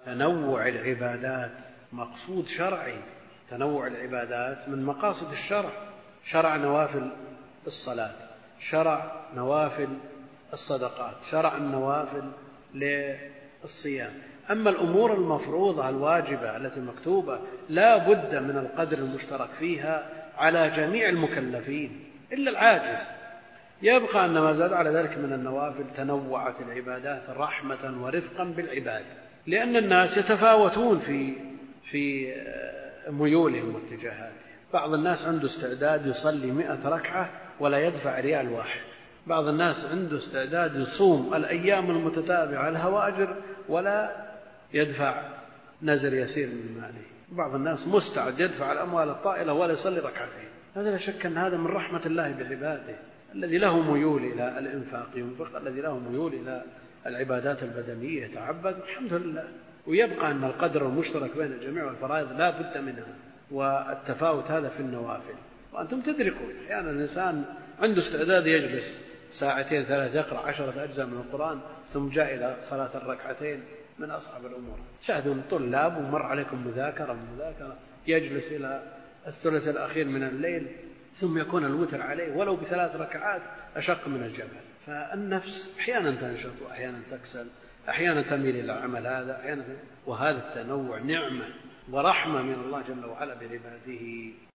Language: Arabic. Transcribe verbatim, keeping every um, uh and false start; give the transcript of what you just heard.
تنوع العبادات مقصود شرعي، تنوع العبادات من مقاصد الشرع. شرع نوافل الصلاة، شرع نوافل الصدقات، شرع النوافل للصيام. أما الأمور المفروضة الواجبة التي مكتوبة لا بد من القدر المشترك فيها على جميع المكلفين إلا العاجز. يبقى أن ما زاد على ذلك من النوافل تنوعت العبادات رحمة ورفقا بالعباد، لأن الناس يتفاوتون في في ميولهم واتجاهاتهم. بعض الناس عنده استعداد يصلي مئة ركعة ولا يدفع ريال واحد، بعض الناس عنده استعداد يصوم الأيام المتتابعة الهواجر ولا يدفع نزر يسير من ماله، بعض الناس مستعد يدفع الأموال الطائلة ولا يصلي ركعتين. هذا لا شك أن هذا من رحمة الله بعباده. الذي له ميول إلى الإنفاق ينفق، الذي له ميول إلى العبادات البدنية يتعبد، الحمد لله. ويبقى أن القدر المشترك بين الجميع والفرائض لا بد منها، والتفاوت هذا في النوافل. وأنتم تدركون أحيانا الإنسان عنده استعداد يجلس ساعتين ثلاث يقرأ عشرة أجزاء من القرآن ثم جاء إلى صلاة الركعتين، من أصعب الأمور. شاهدون طلاب ومر عليكم مذاكرة مذاكرة يجلس إلى الثلث الأخير من الليل ثم يكون الوتر عليه ولو بثلاث ركعات أشق من الجبل. فالنفس أحيانا تنشط وأحيانا تكسل، أحيانا تميل إلى العمل هذا أحيانا، وهذا التنوع نعمة ورحمة من الله جل وعلا بعباده.